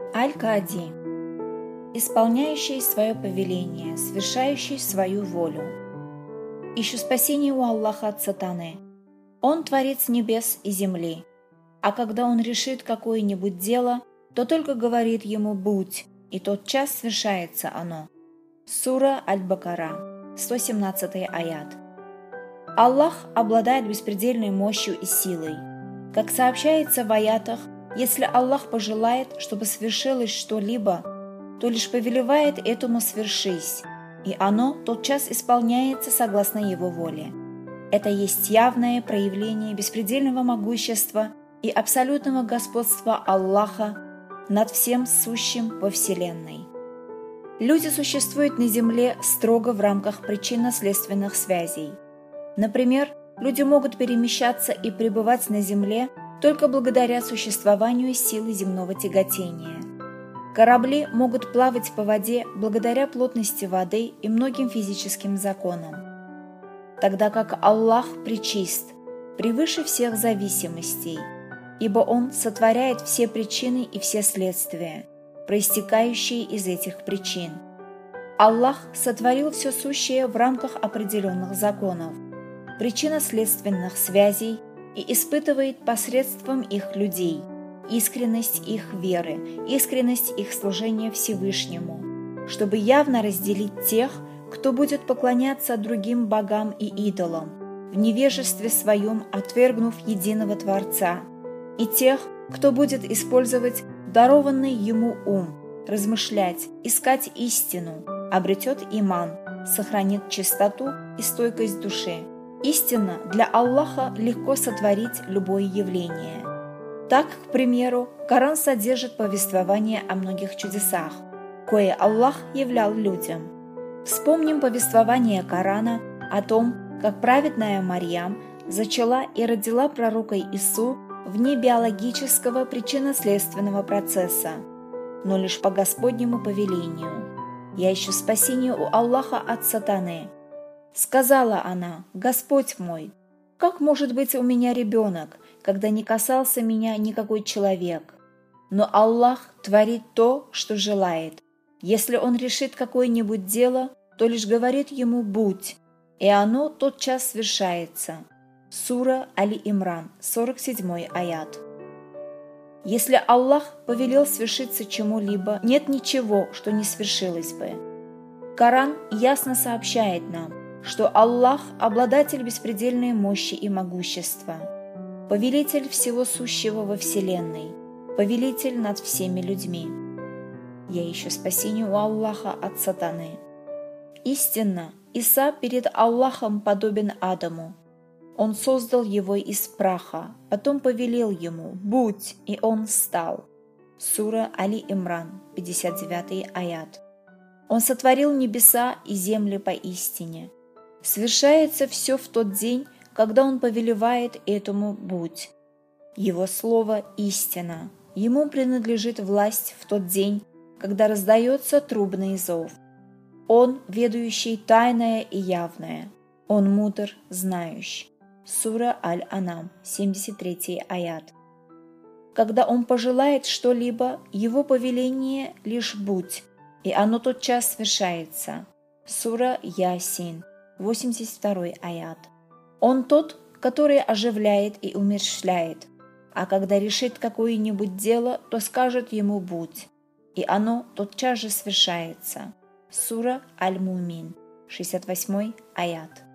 Аль-Каади, исполняющий свое повеление, совершающий свою волю. Ищу спасение у Аллаха от сатаны. Он творец небес и земли, а когда он решит какое-нибудь дело, то только говорит ему «будь», и тотчас совершается оно. Сура Аль-Бакара, 117 аят. Аллах обладает беспредельной мощью и силой. Как сообщается в аятах, если Аллах пожелает, чтобы свершилось что-либо, то лишь повелевает этому свершись, и оно тотчас исполняется согласно Его воле. Это есть явное проявление беспредельного могущества и абсолютного господства Аллаха над всем сущим во Вселенной. Люди существуют на Земле строго в рамках причинно-следственных связей. Например, люди могут перемещаться и пребывать на Земле только благодаря существованию силы земного тяготения. Корабли могут плавать по воде благодаря плотности воды и многим физическим законам. Тогда как Аллах пречист, превыше всех зависимостей, ибо Он сотворяет все причины и все следствия, проистекающие из этих причин. Аллах сотворил все сущее в рамках определенных законов, причинно-следственных связей и испытывает посредством их людей, искренность их веры, искренность их служения Всевышнему, чтобы явно разделить тех, кто будет поклоняться другим богам и идолам, в невежестве своем отвергнув единого Творца, и тех, кто будет использовать дарованный ему ум, размышлять, искать истину, обретет иман, сохранит чистоту и стойкость души. Истинно, для Аллаха легко сотворить любое явление. Так, к примеру, Коран содержит повествование о многих чудесах, кое Аллах являл людям. Вспомним повествование Корана о том, как праведная Марьям зачала и родила пророка Ису вне биологического причинно-следственного процесса, но лишь по Господнему повелению. «Я ищу спасение у Аллаха от сатаны». Сказала она: «Господь мой, как может быть у меня ребенок, когда не касался меня никакой человек? Но Аллах творит то, что желает. Если Он решит какое-нибудь дело, то лишь говорит ему «будь», и оно тотчас свершается». Сура Али-Имран, 47 аят. Если Аллах повелел свершиться чему-либо, нет ничего, что не свершилось бы. Коран ясно сообщает нам, что Аллах – обладатель беспредельной мощи и могущества, повелитель всего сущего во Вселенной, повелитель над всеми людьми. Я ищу спасение у Аллаха от сатаны. Истинно, Иса перед Аллахом подобен Адаму. Он создал его из праха, потом повелел ему «будь», и он стал. Сура Али-Имран, 59 аят. Он сотворил небеса и земли поистине. Свершается все в тот день, когда Он повелевает этому «будь». Его слово – истина. Ему принадлежит власть в тот день, когда раздается трубный зов. Он, ведающий тайное и явное. Он мудр, знающий. Сура Аль-Анам, 73 аят. Когда Он пожелает что-либо, Его повеление лишь «будь», и оно тотчас свершается. Сура Ясин, 82 аят. Он тот, который оживляет и умерщвляет, а когда решит какое-нибудь дело, то скажет ему «будь», и оно тотчас же свершается. Сура Аль-Мумин, 68 аят.